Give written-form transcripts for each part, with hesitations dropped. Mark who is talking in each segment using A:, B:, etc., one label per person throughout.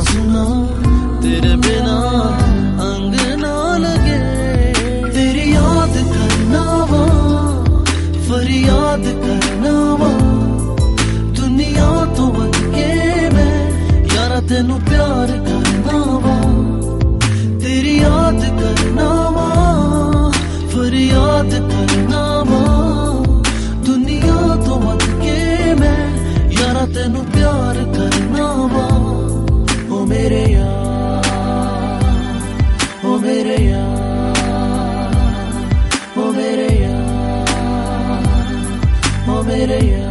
A: सुना तेरे बिना अंग ना लगे। तेरी याद करना वा फरियाद करना वा दुनिया तो बन के मैं यारा तेनू प्यार करना वा। तेरी याद करना वा फरियाद करना वा दुनिया तो बन के मैं यारा तेनू प्यार करना वा। ओ मेरे यार ओ मेरे यार ओ मेरे यार ओ मेरे यार।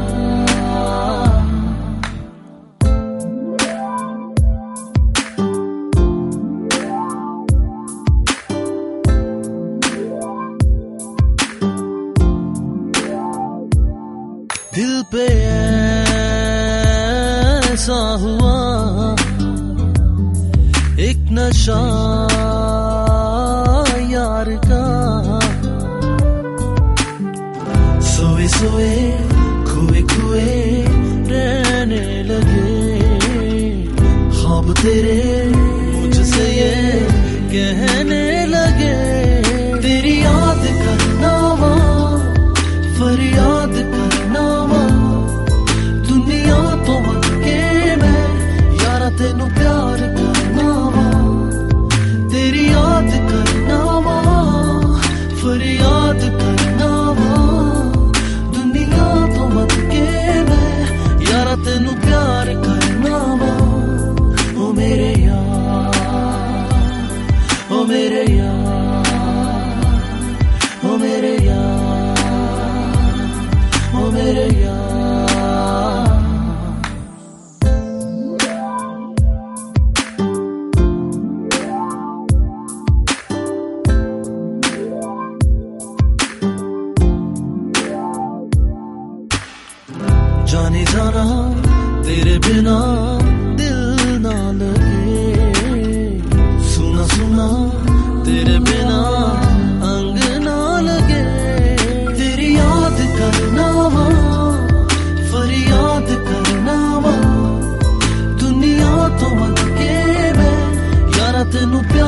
A: दिल पे ऐसा हुआ एक नशा यार का। सोए सोए खोए खोए रहने लगे ख्वाब तेरे मुझसे ये कहने लगे। तेरी याद करना वा फरियाद करना वा दुनिया तो बन के मैं यारा तेनू प्यार करना वा। तेरी याद करना वा फरियाद करना वा दुनिया तो बन के मैं यारा तेनू प्यार करना वा। ओ मेरे यार ओ मेरे यार ओ मेरे यार ओ मेरे यार। जाने जाना तेरे बिना दिल ना लगे। सुना सुना तेरे बिना अंग ना लगे। तेरी याद करना वा फरियाद करना वा दुनिया तो बन के मैं यारा तेनू